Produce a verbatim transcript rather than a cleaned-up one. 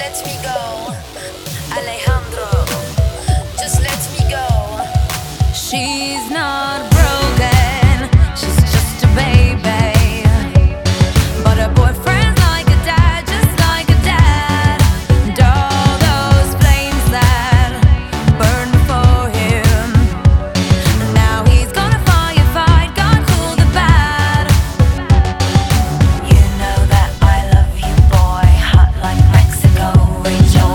let me go. Alejandro, just let me go. She's not broken, she's just a baby. But her boyfriend's like a dad, just like a dad. And all those flames that burned before him, now he's gonna firefight, gonna cool the bad. You know that I love you, boy, hot like Mexico, Rachel.